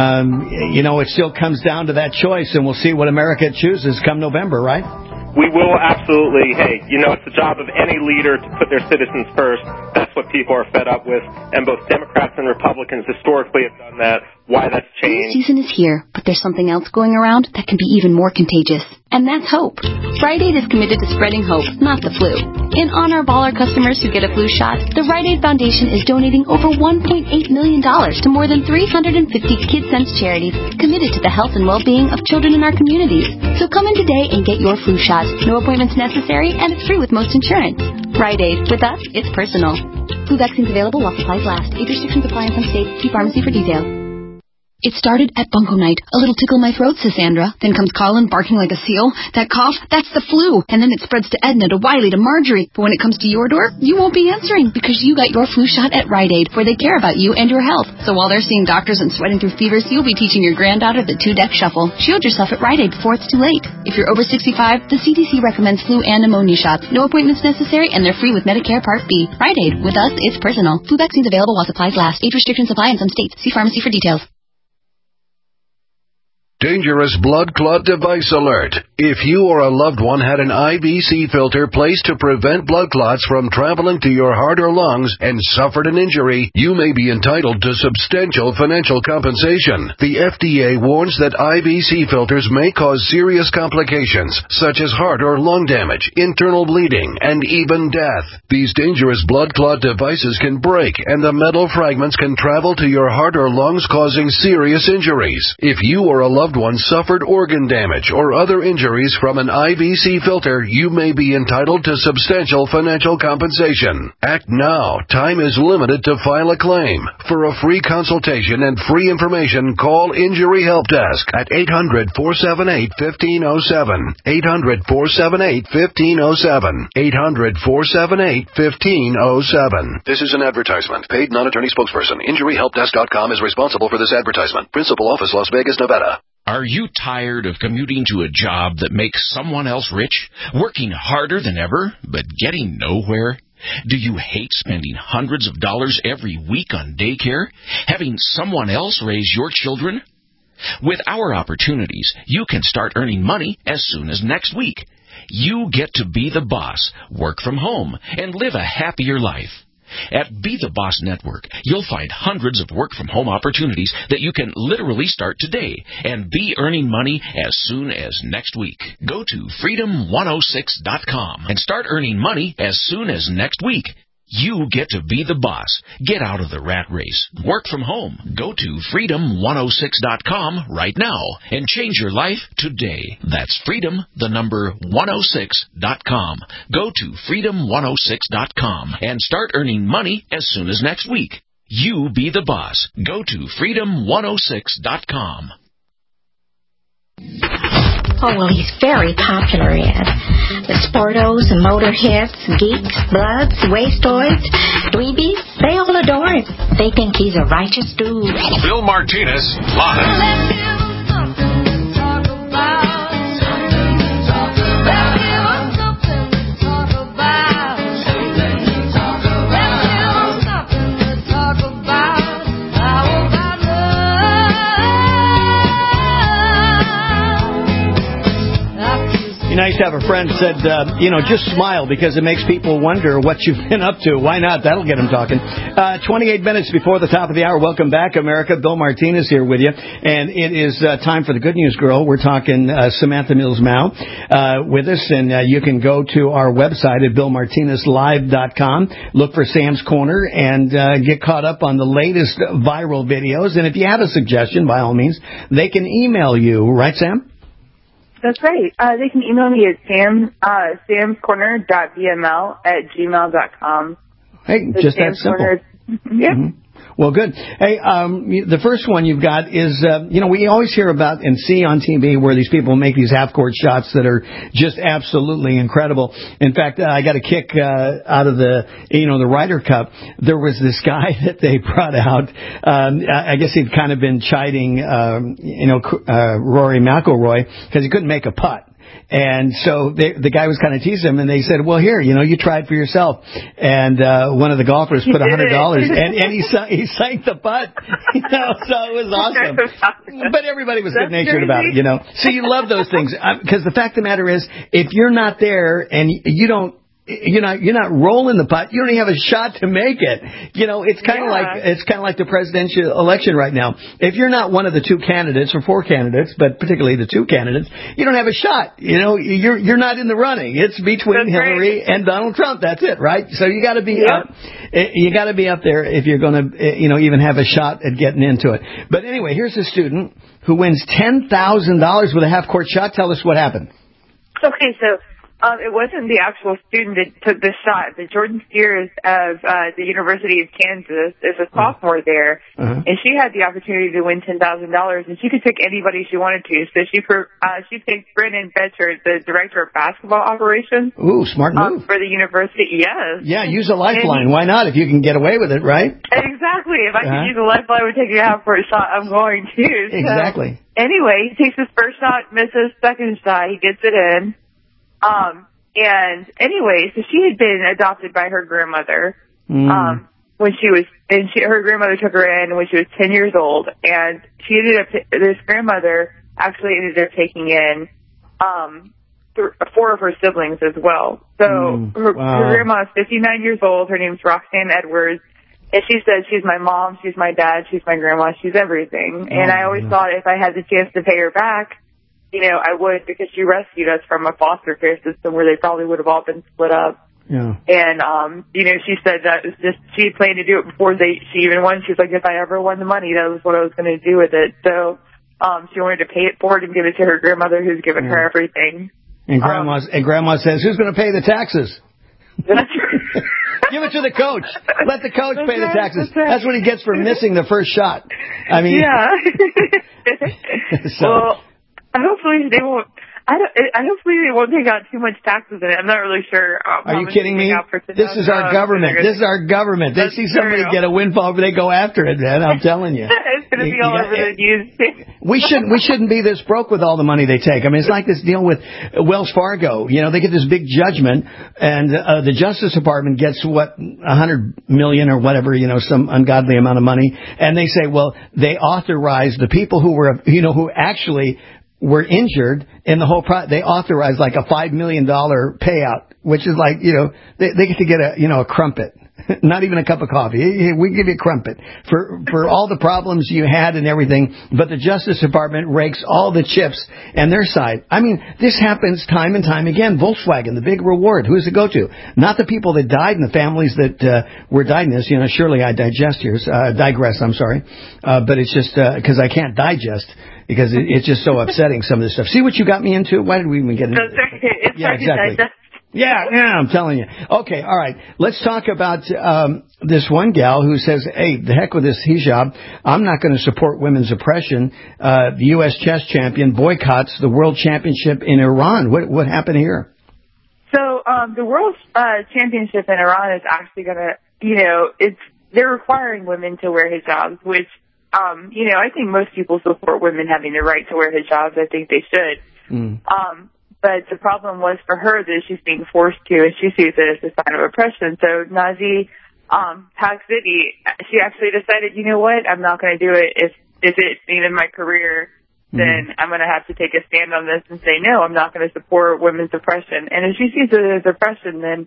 it still comes down to that choice, and we'll see what America chooses come November, right? We will absolutely. Hey, it's the job of any leader to put their citizens first. That's what what people are fed up with, and both Democrats and Republicans historically have done that. Why that's changed. Season is here, but there's something else going around that can be even more contagious, and that's hope. Rite Aid is committed to spreading hope, not the flu. In honor of all our customers who get a flu shot, the Rite Aid Foundation is donating over $1.8 million to more than 350 kid-sense charities committed to the health and well-being of children in our communities. So come in today and get your flu shot. No appointments necessary, and it's free with most insurance. Rite Aid. With us, it's personal. Flu vaccines available while supplies last. Age restrictions apply in some states. See pharmacy for details. It started at bunko night. A little tickle in my throat, says Sandra. Then comes Colin barking like a seal. That cough, that's the flu. And then it spreads to Edna, to Wiley, to Marjorie. But when it comes to your door, you won't be answering because you got your flu shot at Rite Aid, where they care about you and your health. So while they're seeing doctors and sweating through fevers, you'll be teaching your granddaughter the 2-deck shuffle. Shield yourself at Rite Aid before it's too late. If you're over 65, the CDC recommends flu and pneumonia shots. No appointments necessary, and they're free with Medicare Part B. Rite Aid. With us, it's personal. Flu vaccines available while supplies last. Age restrictions apply in some states. See pharmacy for details. Dangerous blood clot device alert. If you or a loved one had an IVC filter placed to prevent blood clots from traveling to your heart or lungs and suffered an injury, you may be entitled to substantial financial compensation. The FDA warns that IVC filters may cause serious complications, such as heart or lung damage, internal bleeding, and even death. These dangerous blood clot devices can break, and the metal fragments can travel to your heart or lungs, causing serious injuries. If you or a loved one suffered organ damage or other injuries from an IVC filter, you may be entitled to substantial financial compensation. Act now. Time is limited to file a claim. For a free consultation and free information, call Injury Help Desk at 800-478-1507. 800-478-1507. 800-478-1507. This is an advertisement. Paid non-attorney spokesperson. InjuryHelpDesk.com is responsible for this advertisement. Principal office, Las Vegas, Nevada. Are you tired of commuting to a job that makes someone else rich, working harder than ever, but getting nowhere? Do you hate spending hundreds of dollars every week on daycare, having someone else raise your children? With our opportunities, you can start earning money as soon as next week. You get to be the boss, work from home, and live a happier life. At Be the Boss Network, you'll find hundreds of work-from-home opportunities that you can literally start today and be earning money as soon as next week. Go to freedom106.com and start earning money as soon as next week. You get to be the boss. Get out of the rat race. Work from home. Go to freedom106.com right now and change your life today. That's freedom106.com. Go to freedom106.com and start earning money as soon as next week. You be the boss. Go to freedom106.com. Oh, well, he's very popular, Ed. The sportos, the motorheads, geeks, bloods, wastoids, dweebies, they all adore him. They think he's a righteous dude. Bill Martinez, live. Nice to have a friend said, just smile because it makes people wonder what you've been up to. Why not? That'll get them talking. 28 minutes before the top of the hour. Welcome back, America. Bill Martinez here with you. And it is time for the Good News Girl. We're talking Samantha Mills-Mao with us. And you can go to our website at BillMartinezLive.com. Look for Sam's Corner and get caught up on the latest viral videos. And if you have a suggestion, by all means, they can email you. Right, Sam? That's right. They can email me at samscorner.bml@gmail.com. Hey, just that simple. Yeah. Mm-hmm. Well, good. Hey, the first one you've got is, we always hear about and see on TV where these people make these half-court shots that are just absolutely incredible. In fact, I got a kick out of the Ryder Cup. There was this guy that they brought out. I guess he'd kind of been chiding, Rory McIlroy because he couldn't make a putt. And so the guy was kind of teasing him, and they said, well, here, you try it for yourself. And one of the golfers put $100, and he sank the putt. So it was awesome. But everybody was good-natured about it, So you love those things. Because the fact of the matter is, if you're not there and you don't you're not rolling the pot. You don't even have a shot to make it. It's kind of like the presidential election right now. If you're not one of the 2 candidates or 4 candidates, but particularly the 2 candidates, you don't have a shot. You're not in the running. It's between Hillary and Donald Trump. That's it, right? So you got to be up. You got to be up there if you're going to even have a shot at getting into it. But anyway, here's a student who wins $10,000 with a half-court shot. Tell us what happened. Okay, so it wasn't the actual student that took the shot. The Jordan Steers of the University of Kansas is a sophomore there, and she had the opportunity to win $10,000, and she could pick anybody she wanted to. So she picked Brennan Betcher, the director of basketball operations. Ooh, smart move. For the university, yes. Yeah, use a lifeline. Why not? If you can get away with it, right? Exactly. If I could use a lifeline, I would take a half-court shot. I'm going to. Exactly. So, anyway, he takes his first shot, misses, second shot, he gets it in. And anyway, so she had been adopted by her grandmother, when she was, and her grandmother took her in when she was 10 years old, and this grandmother actually ended up taking in, 4 of her siblings as well. So her grandma is 59 years old, her name's Roxanne Edwards, and she said she's my mom, she's my dad, she's my grandma, she's everything. And I always thought if I had the chance to pay her back, I would, because she rescued us from a foster care system where they probably would have all been split up. Yeah. And, she said that it was just, she planned to do it before she even won. She was like, if I ever won the money, that was what I was going to do with it. So, she wanted to pay it forward and give it to her grandmother, who's given her everything. And grandma says, who's going to pay the taxes? That's right. Give it to the coach. Let the coach pay the taxes. That's what he gets for missing the first shot. I mean. Yeah. So. Well, hopefully they won't. Hopefully they won't take out too much taxes in it. I'm not really sure. Are you kidding me? This is our government. This is our government. They see somebody get a windfall, they go after it, man. I'm telling you. It's going to be all over the news. We shouldn't be this broke with all the money they take. I mean, it's like this deal with Wells Fargo. They get this big judgment, and the Justice Department gets $100 million or whatever, some ungodly amount of money, and they say, well, they authorized the people who were, who actually were injured in the whole they authorized like a $5 million payout, which is like, they get to get a crumpet. Not even a cup of coffee. We give you a crumpet for all the problems you had and everything. But the Justice Department rakes all the chips and their side. I mean, this happens time and time again. Volkswagen, the big reward. Who does it go to? Not the people that died and the families that were died in this. Surely I digress. I'm sorry. But it's just because I can't digest. Because it's just so upsetting, some of this stuff. See what you got me into? Why did we even get into it? It's hard to digest. Yeah, I'm telling you. Okay, all right. Let's talk about this one gal who says, hey, the heck with this hijab. I'm not going to support women's oppression. The U.S. chess champion boycotts the World Championship in Iran. What happened here? So the World Championship in Iran is actually going to, they're requiring women to wear hijabs, which I think most people support women having the right to wear hijabs. I think they should. But the problem was for her that she's being forced to, and she sees it as a sign of oppression. So Nazi Taksidi, she actually decided, you know what, I'm not going to do it. If it's even my career, then I'm going to have to take a stand on this and say, no, I'm not going to support women's oppression. And if she sees it as oppression, then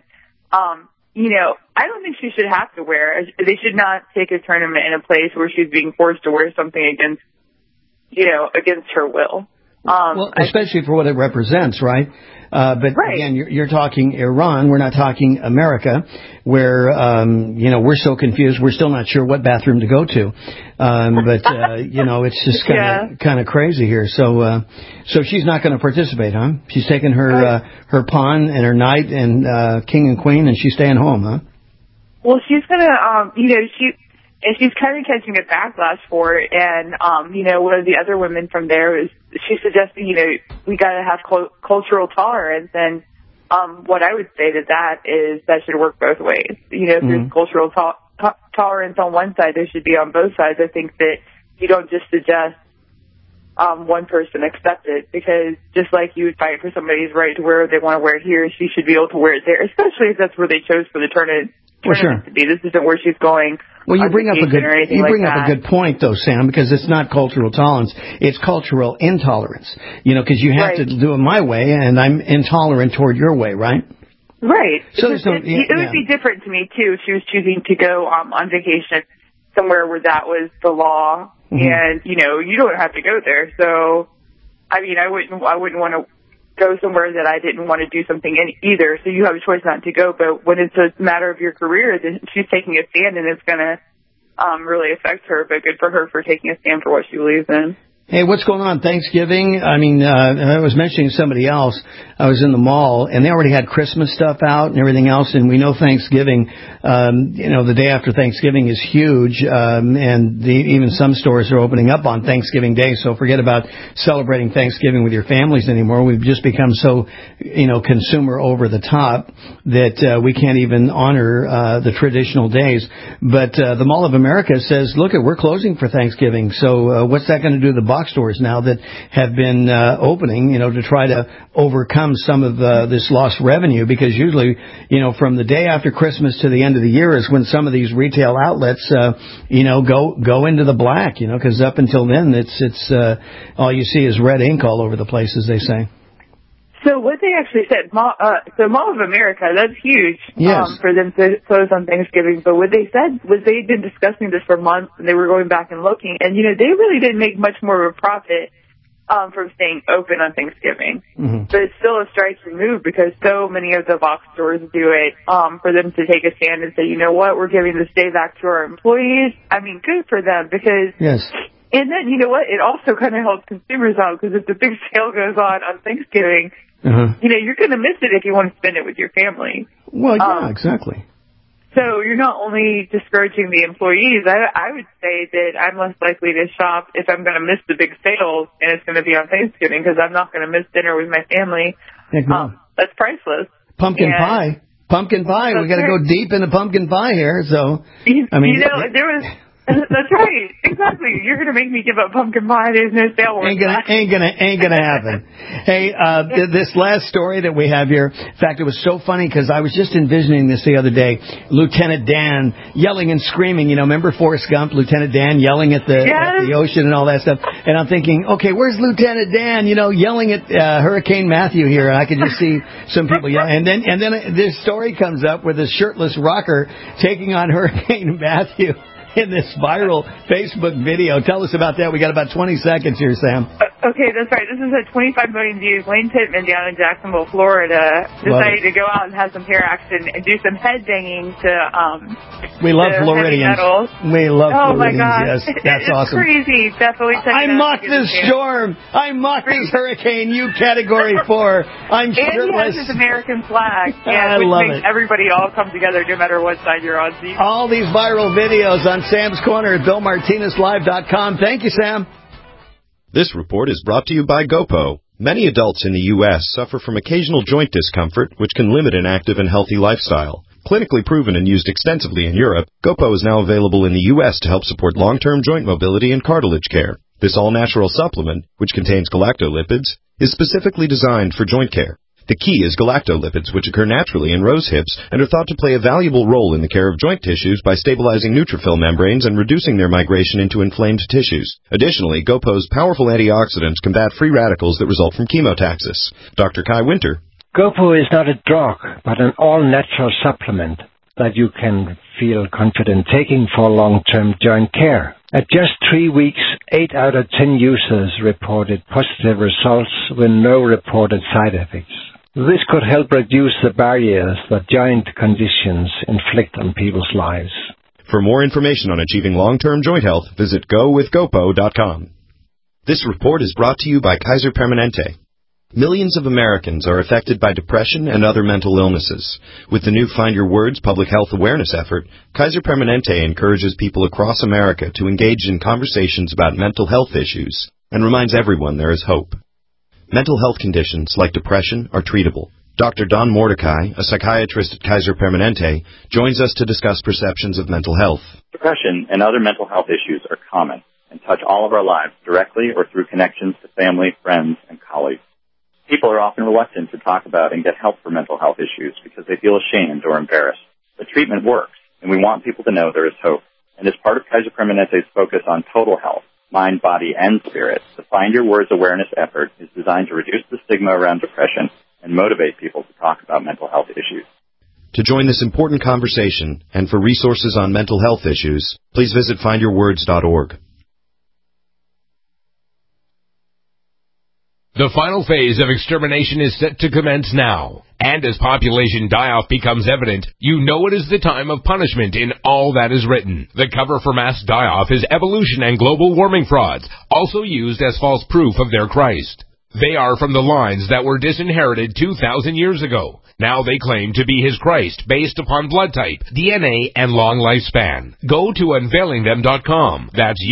I don't think she should have to wear. They should not take a tournament in a place where she's being forced to wear something against her will. Well, especially for what it represents, right? But again, you're talking Iran. We're not talking America, where we're so confused. We're still not sure what bathroom to go to. It's just kind of crazy here. So she's not going to participate, huh? She's taking her pawn and her knight and king and queen, and she's staying home, huh? Well, she's gonna, and she's kind of catching a backlash for it. And, one of the other women from there she's suggesting, we got to have cultural tolerance. And what I would say to that is that should work both ways. If there's cultural tolerance on one side, there should be on both sides. I think that you don't just suggest one person accept it, because just like you would fight for somebody's right to wear what they want to wear here, she should be able to wear it there, especially if that's where they chose for the tournament to be. This isn't where she's going. Well, you bring up a good point, though, Sam, because it's not cultural tolerance; it's cultural intolerance. Because you have to do it my way, and I'm intolerant toward your way, right? Right. So it would be different to me, too, if she was choosing to go on vacation somewhere where that was the law. Mm-hmm. And, you know, you don't have to go there. So, I mean, I wouldn't want to go somewhere that I didn't want to do something in either. So you have a choice not to go. But when it's a matter of your career, then she's taking a stand, and it's going to really affect her. But good for her for taking a stand for what she believes in. Hey, what's going on? Thanksgiving? I mean, I was mentioning somebody else. I was in the mall, and they already had Christmas stuff out and everything else, and we know Thanksgiving, the day after Thanksgiving is huge, and even some stores are opening up on Thanksgiving Day, so forget about celebrating Thanksgiving with your families anymore. We've just become so, consumer over the top that we can't even honor the traditional days. But the Mall of America says, look, we're closing for Thanksgiving, so what's that going to do to the box stores now that have been opening, to try to overcome some of this lost revenue? Because usually, from the day after Christmas to the end of the year is when some of these retail outlets, go into the black, because up until then, it's all you see is red ink all over the place, as they say. So what they actually said, Mall of America, that's huge, yes. For them to close on Thanksgiving. But what they said was they'd been discussing this for months, and they were going back and looking. And, they really didn't make much more of a profit from staying open on Thanksgiving. Mm-hmm. But it's still a striking move because so many of the box stores do it for them to take a stand and say, you know what, we're giving this day back to our employees. I mean, good for them because... Yes. And then, you know what, it also kind of helps consumers out because if the big sale goes on Thanksgiving... Uh-huh. You're going to miss it if you want to spend it with your family. Well, yeah, exactly. So you're not only discouraging the employees. I would say that I'm less likely to shop if I'm going to miss the big sales and it's going to be on Thanksgiving because I'm not going to miss dinner with my family. That's priceless. Pumpkin pie. We got to go deep into pumpkin pie here. So, there was... That's right. Exactly. You're going to make me give up pumpkin pie. There's no sale. Ain't gonna happen. Hey, this last story that we have here, in fact, it was so funny because I was just envisioning this the other day. Lieutenant Dan yelling and screaming. Remember Forrest Gump, Lieutenant Dan yelling at the ocean and all that stuff. And I'm thinking, okay, where's Lieutenant Dan? Yelling at Hurricane Matthew here. And I could just see some people yelling. And then this story comes up with a shirtless rocker taking on Hurricane Matthew in this viral Facebook video. Tell us about that. We got about 20 seconds here, Sam. Okay, that's right. This is at 25 million views. Lane Pittman down in Jacksonville, Florida, decided to go out and have some hair action and do some head banging to we love Floridians. We love Floridians. Oh my God, yes, that's awesome. It's crazy. Definitely check it out. I mock this storm. I mock this hurricane. You Category 4. I'm shirtless. And he has his American flag. I love it. Everybody all come together no matter what side you're on. So all these viral videos on Sam's Corner at BillMartinezLive.com. Thank you, Sam. This report is brought to you by GoPo. Many adults in the U.S. suffer from occasional joint discomfort, which can limit an active and healthy lifestyle. Clinically proven and used extensively in Europe, GoPo is now available in the U.S. to help support long-term joint mobility and cartilage care. This all-natural supplement, which contains galactolipids, is specifically designed for joint care. The key is galactolipids, which occur naturally in rose hips and are thought to play a valuable role in the care of joint tissues by stabilizing neutrophil membranes and reducing their migration into inflamed tissues. Additionally, GoPo's powerful antioxidants combat free radicals that result from chemotaxis. Dr. Kai Winter. GoPo is not a drug, but an all-natural supplement that you can feel confident taking for long-term joint care. At just 3 weeks, 8 out of 10 users reported positive results with no reported side effects. This could help reduce the barriers that joint conditions inflict on people's lives. For more information on achieving long-term joint health, visit gowithgopo.com. This report is brought to you by Kaiser Permanente. Millions of Americans are affected by depression and other mental illnesses. With the new Find Your Words public health awareness effort, Kaiser Permanente encourages people across America to engage in conversations about mental health issues and reminds everyone there is hope. Mental health conditions like depression are treatable. Dr. Don Mordecai, a psychiatrist at Kaiser Permanente, joins us to discuss perceptions of mental health. Depression and other mental health issues are common and touch all of our lives directly or through connections to family, friends, and colleagues. People are often reluctant to talk about and get help for mental health issues because they feel ashamed or embarrassed. But treatment works, and we want people to know there is hope. And as part of Kaiser Permanente's focus on total health, mind, body, and spirit, the Find Your Words awareness effort is designed to reduce the stigma around depression and motivate people to talk about mental health issues. To join this important conversation and for resources on mental health issues, please visit findyourwords.org. The final phase of extermination is set to commence now. And as population die-off becomes evident, you know it is the time of punishment in all that is written. The cover for mass die-off is evolution and global warming frauds, also used as false proof of their Christ. They are from the lines that were disinherited 2,000 years ago. Now they claim to be his Christ based upon blood type, DNA, and long lifespan. Go to unveilingthem.com. That's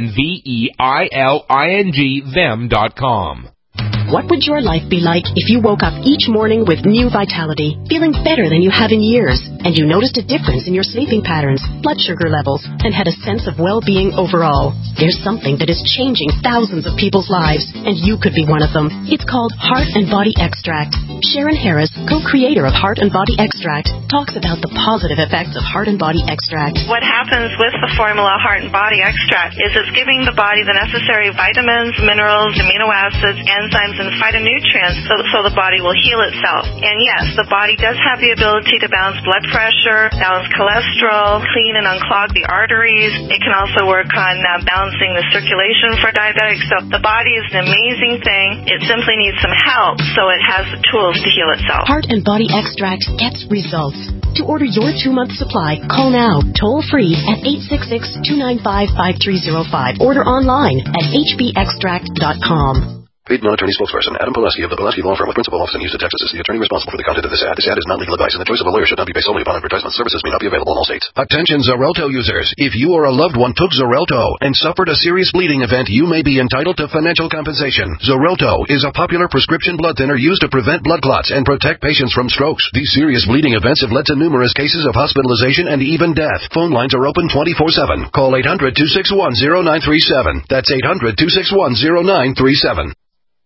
UNVEILING them.com. What would your life be like if you woke up each morning with new vitality, feeling better than you have in years, and you noticed a difference in your sleeping patterns, blood sugar levels, and had a sense of well-being overall? There's something that is changing thousands of people's lives, and you could be one of them. It's called Heart and Body Extract. Sharon Harris, co-creator of Heart and Body Extract, talks about the positive effects of Heart and Body Extract. What happens with the formula Heart and Body Extract is it's giving the body the necessary vitamins, minerals, amino acids, enzymes, and phytonutrients so the body will heal itself. And yes, the body does have the ability to balance blood pressure, balance cholesterol, clean and unclog the arteries. It can also work on balancing the circulation for diabetics. So the body is an amazing thing. It simply needs some help so it has the tools to heal itself. Heart and Body Extract gets results. To order your 2-month supply, call now, toll-free at 866-295-5305. Order online at hbextract.com. Paid non-attorney spokesperson Adam Pileski of the Pileski Law Firm with principal office in Houston, Texas is the attorney responsible for the content of this ad. This ad is not legal advice, and the choice of a lawyer should not be based solely upon advertisement. Services may not be available in all states. Attention Xarelto users. If you or a loved one took Xarelto and suffered a serious bleeding event, you may be entitled to financial compensation. Xarelto is a popular prescription blood thinner used to prevent blood clots and protect patients from strokes. These serious bleeding events have led to numerous cases of hospitalization and even death. Phone lines are open 24/7. Call 800-261-0937. That's 800-261-0937.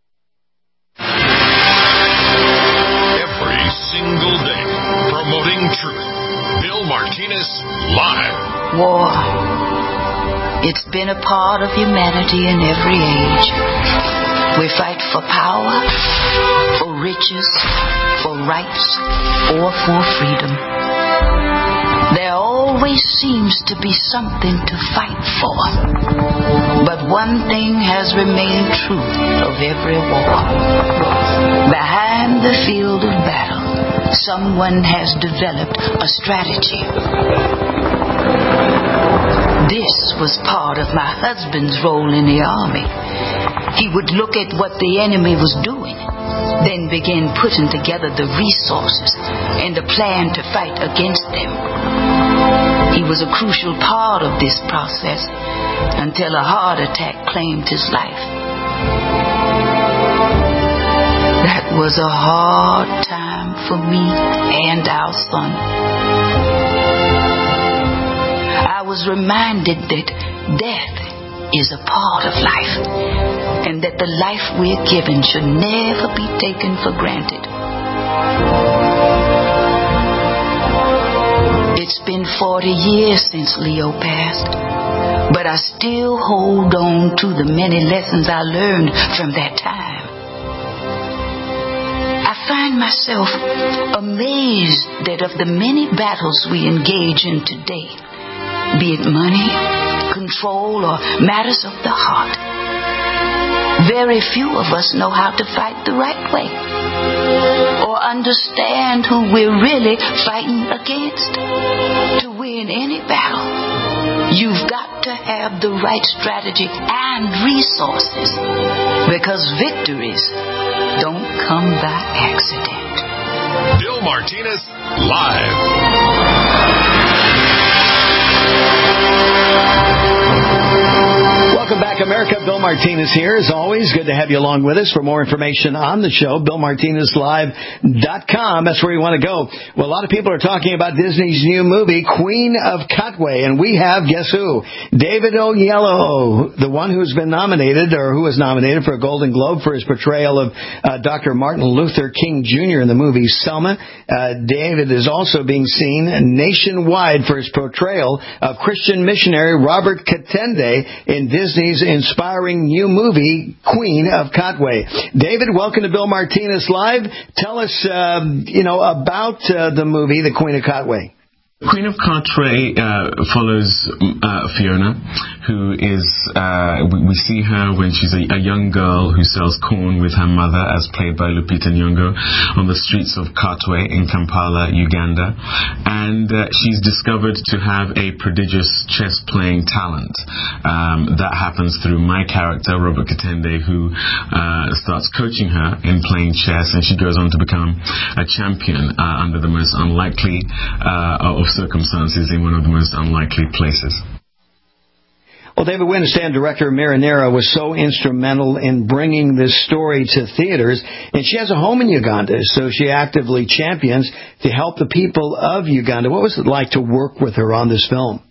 Every single day, promoting truth. Bill Martinez Live. War. It's been a part of humanity in every age. We fight for power, for riches, for rights, or for freedom. There always seems to be something to fight for. But one thing has remained true of every war. Behind the field of battle, someone has developed a strategy. This was part of my husband's role in the army. He would look at what the enemy was doing, then begin putting together the resources and a plan to fight against them. He was a crucial part of this process until a heart attack claimed his life. That was a hard time for me and our son. I was reminded that death is a part of life, and that the life we're given should never be taken for granted. It's been 40 years since Leo passed, but I still hold on to the many lessons I learned from that time. I find myself amazed that of the many battles we engage in today, be it money, control, or matters of the heart, very few of us know how to fight the right way or understand who we're really fighting against. To win any battle, you've got to have the right strategy and resources, because victories don't come by accident. Bill Martinez Live. Welcome back, America. Bill Martinez here. As always, good to have you along with us. For more information on the show, BillMartinezLive.com. That's where you want to go. Well, a lot of people are talking about Disney's new movie, Queen of Katwe, and we have, guess who? David Oyelowo, the one who's been nominated, or who was nominated for a Golden Globe for his portrayal of Dr. Martin Luther King Jr. in the movie Selma. David is also being seen nationwide for his portrayal of Christian missionary Robert Katende in Disney Disney's inspiring new movie, Queen of Katwe. David, welcome to Bill Martinez Live. Tell us, about the movie, The Queen of Katwe. Queen of Katwe follows Fiona, who is, we see her when she's a young girl who sells corn with her mother, as played by Lupita Nyong'o, on the streets of Katwe in Kampala, Uganda. And she's discovered to have a prodigious chess-playing talent. That happens through my character, Robert Katende, who starts coaching her in playing chess, and she goes on to become a champion under the most unlikely of circumstances in one of the most unlikely places. Well, David, we understand director Marinera was so instrumental in bringing this story to theaters, and she has a home in Uganda, so she actively champions to help the people of Uganda. What was it like to work with her on this film?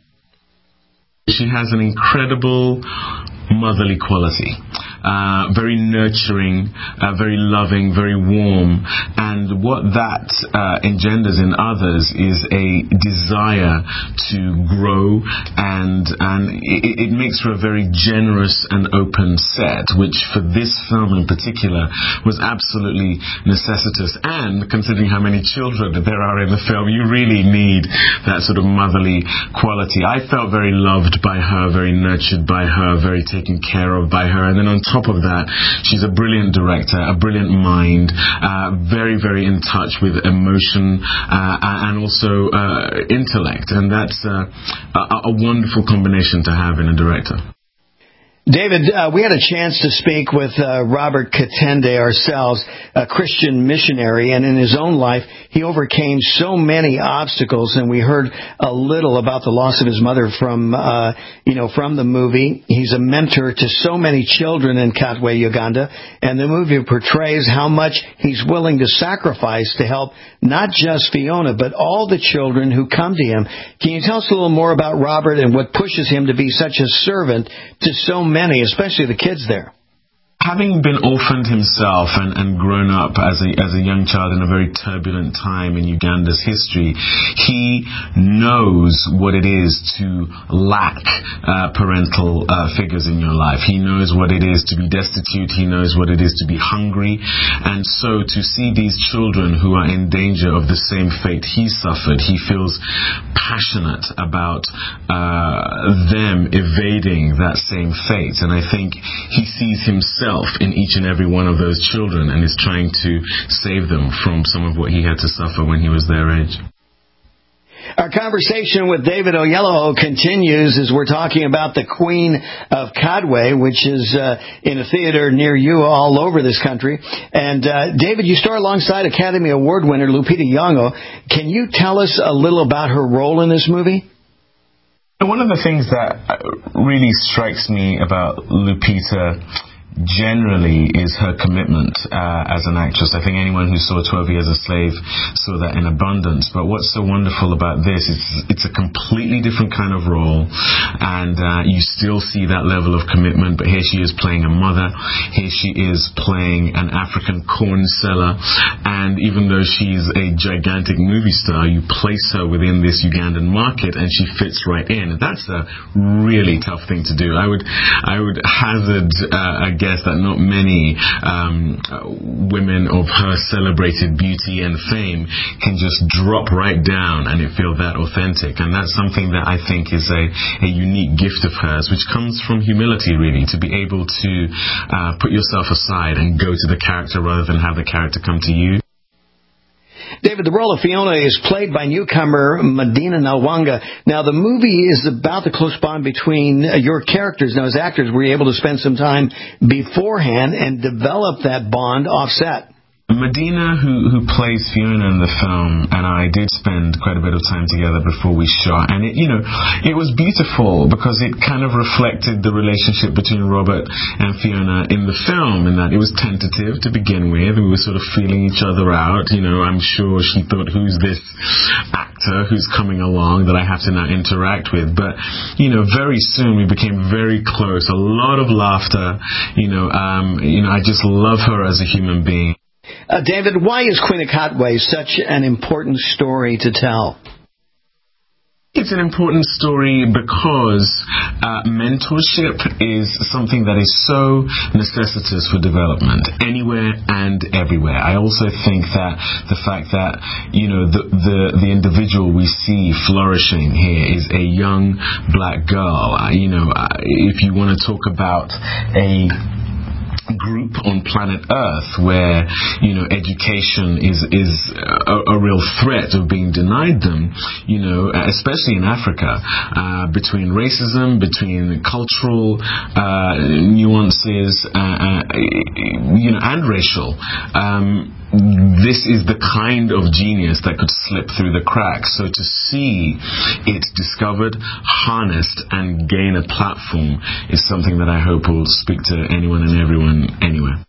She has an incredible motherly quality, very nurturing, very loving, very warm, and what that engenders in others is a desire to grow, and it makes for a very generous and open set, which for this film in particular was absolutely necessitous. And considering how many children there are in the film, you really need that sort of motherly quality. I felt very loved by her, very nurtured by her, very taken care of by her. And then on top of that, she's a brilliant director, a brilliant mind, very, very in touch with emotion and also intellect. And that's a wonderful combination to have in a director. David, we had a chance to speak with Robert Katende ourselves, a Christian missionary, and in his own life, he overcame so many obstacles, and we heard a little about the loss of his mother from the movie. He's a mentor to so many children in Katwe, Uganda, and the movie portrays how much he's willing to sacrifice to help not just Fiona, but all the children who come to him. Can you tell us a little more about Robert and what pushes him to be such a servant to so many, especially the kids there? Having been orphaned himself and grown up as a young child in a very turbulent time in Uganda's history, he knows what it is to lack parental figures in your life. He knows what it is to be destitute. He knows what it is to be hungry. And so to see these children who are in danger of the same fate he suffered, he feels passionate about them evading that same fate. And I think he sees himself in each and every one of those children and is trying to save them from some of what he had to suffer when he was their age. Our conversation with David Oyelowo continues as we're talking about The Queen of Katwe, which is in a theater near you all over this country. And David, you star alongside Academy Award winner Lupita Nyong'o. Can you tell us a little about her role in this movie? One of the things that really strikes me about Lupita generally is her commitment as an actress. I think anyone who saw 12 Years a Slave saw that in abundance. But what's so wonderful about this is it's a completely different kind of role, and you still see that level of commitment. But here she is playing a mother. Here she is playing an African corn seller. And even though she's a gigantic movie star, you place her within this Ugandan market and she fits right in. That's a really tough thing to do. I would hazard a guess that not many women of her celebrated beauty and fame can just drop right down and it feel that authentic. And that's something that I think is a unique gift of hers, which comes from humility, really, to be able to put yourself aside and go to the character rather than have the character come to you. David, the role of Fiona is played by newcomer Medina Nawanga. Now, the movie is about the close bond between your characters. Now, as actors, were you able to spend some time beforehand and develop that bond offset? Medina, who plays Fiona in the film, and I did spend quite a bit of time together before we shot, and it was beautiful because it kind of reflected the relationship between Robert and Fiona in the film, in that it was tentative to begin with. We were sort of feeling each other out. I'm sure she thought, who's this actor who's coming along that I have to now interact with? But very soon we became very close. A lot of laughter. I just love her as a human being. David, why is Queen of Katwe such an important story to tell? It's it's an important story because mentorship is something that is so necessitous for development anywhere and everywhere. I also think that the fact that, you know, the individual we see flourishing here is a young black girl. You know, if you want to talk about a group on planet Earth where, you know, education is a real threat of being denied them, you know, especially in Africa, between racism, between cultural nuances, you know, and racial. This is the kind of genius that could slip through the cracks. So to see it discovered, harnessed, and gain a platform is something that I hope will speak to anyone and everyone anywhere.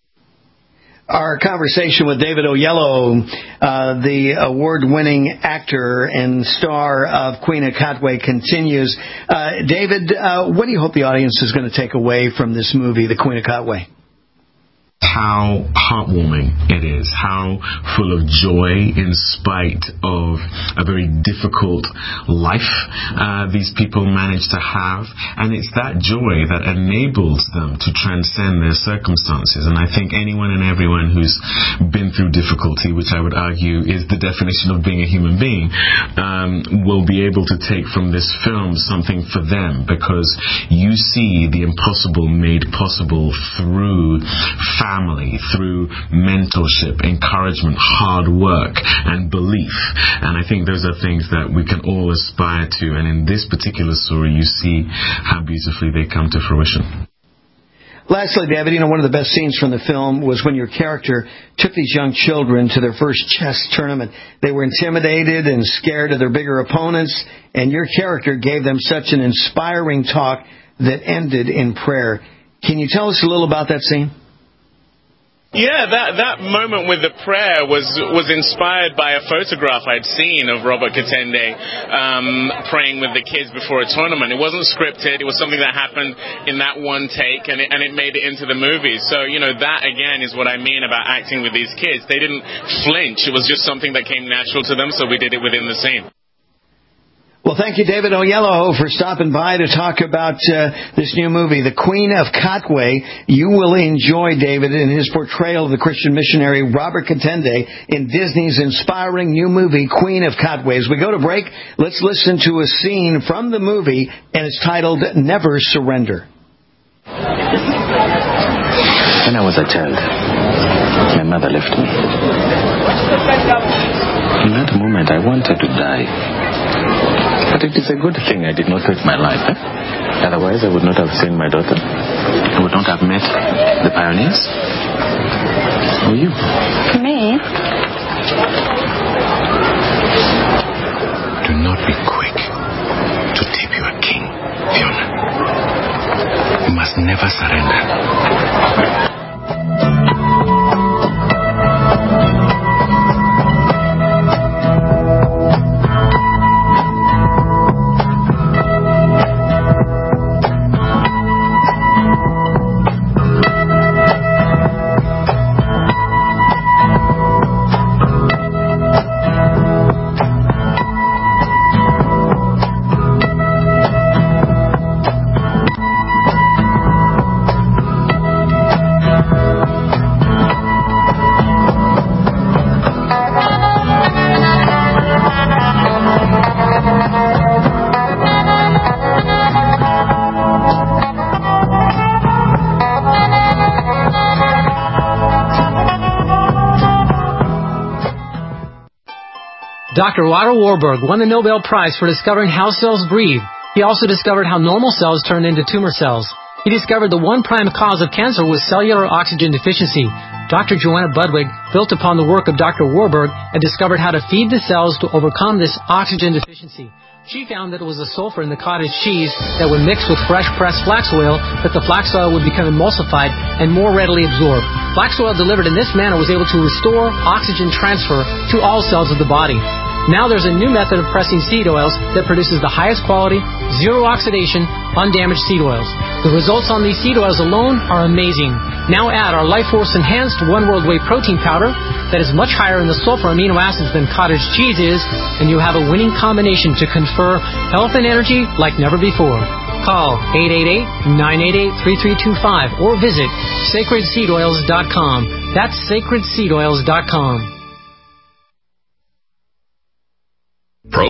Our conversation with David Oyelowo, the award-winning actor and star of Queen of Katwe, continues. David, what do you hope the audience is going to take away from this movie, The Queen of Katwe? How heartwarming it is, how full of joy in spite of a very difficult life these people manage to have, and it's that joy that enables them to transcend their circumstances. And I think anyone and everyone who's been through difficulty, which I would argue is the definition of being a human being, will be able to take from this film something for them, because you see the impossible made possible through family, through mentorship, encouragement, hard work, and belief. And I think those are things that we can all aspire to. And in this particular story, you see how beautifully they come to fruition. Lastly, David, you know, one of the best scenes from the film was when your character took these young children to their first chess tournament. They were intimidated and scared of their bigger opponents, and your character gave them such an inspiring talk that ended in prayer. Can you tell us a little about that scene? Yeah, that moment with the prayer was inspired by a photograph I'd seen of Robert Katende praying with the kids before a tournament. It wasn't scripted. It was something that happened in that one take, and it made it into the movie. So, you know, that again is what I mean about acting with these kids. They didn't flinch. It was just something that came natural to them, so we did it within the scene. Well, thank you, David Oyelowo, for stopping by to talk about this new movie, The Queen of Katwe. You will enjoy David in his portrayal of the Christian missionary Robert Katende in Disney's inspiring new movie, Queen of Katwe. As we go to break, let's listen to a scene from the movie, and it's titled Never Surrender. When I was a child, my mother left me. In that moment, I wanted to die. But it is a good thing I did not take my life. Otherwise, I would not have seen my daughter. I would not have met the pioneers. Or you. Me? Do not be quick to tip your king, Fiona. You must never surrender. Dr. Otto Warburg won the Nobel Prize for discovering how cells breathe. He also discovered how normal cells turn into tumor cells. He discovered the one prime cause of cancer was cellular oxygen deficiency. Dr. Joanna Budwig built upon the work of Dr. Warburg and discovered how to feed the cells to overcome this oxygen deficiency. She found that it was the sulfur in the cottage cheese that would mix with fresh pressed flax oil that the flax oil would become emulsified and more readily absorbed. Flax oil delivered in this manner was able to restore oxygen transfer to all cells of the body. Now there's a new method of pressing seed oils that produces the highest quality, zero oxidation, undamaged seed oils. The results on these seed oils alone are amazing. Now add our Life Force Enhanced One World Whey Protein Powder that is much higher in the sulfur amino acids than cottage cheese is, and you have a winning combination to confer health and energy like never before. Call 888-988-3325 or visit sacredseedoils.com. That's sacredseedoils.com.